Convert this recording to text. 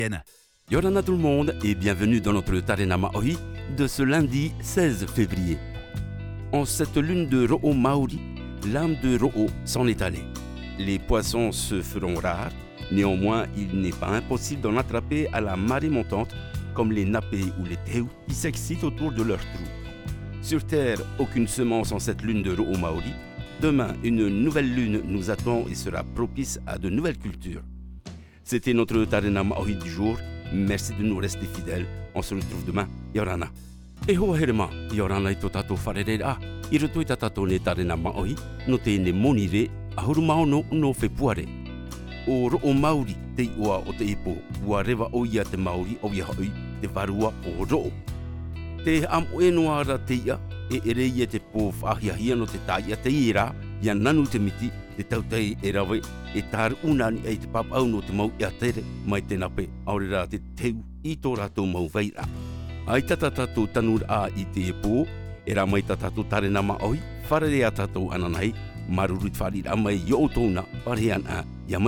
Yorana tout le monde et bienvenue dans notre Tarena Maori de ce lundi 16 février. En cette lune de Ro'o Maori, l'âme de Ro'o s'en est allée. Les poissons se feront rares, néanmoins il n'est pas impossible d'en attraper à la marée montante comme les napés ou les teu qui s'excitent autour de leur trou. Sur Terre, aucune semence en cette lune de Ro'o Maori. Demain, une nouvelle lune nous attend et sera propice à de nouvelles cultures. C'était notre Tarena Maori du jour. Merci de nous rester fidèles. On se retrouve demain. Yorana. E hoa herema, Yorana I tō tātou wharerera. I roto I tā tātou ne Tarena Maori, no te ne monire, ahuru maono no whepuare. O Ro'o Maori, te ua o te ipo, ua rewa o ia te Maori o ia haui, te varua o Ro'o. Te amoenoa ara te ia, e ere ia te pō whahiahia no te taia te ira, ia nanu te miti, te tautei e rawe, e tāre unani ei te papau no te mau ia tere, mai te nape, aurera te teu I tō rātou mau veira. Ai tata tātou tanura a I te e pō, e rā mai tātou Tarena Maori, wharere a tātou ananai, marurut wharira mai i o tōna, parean a, ia mai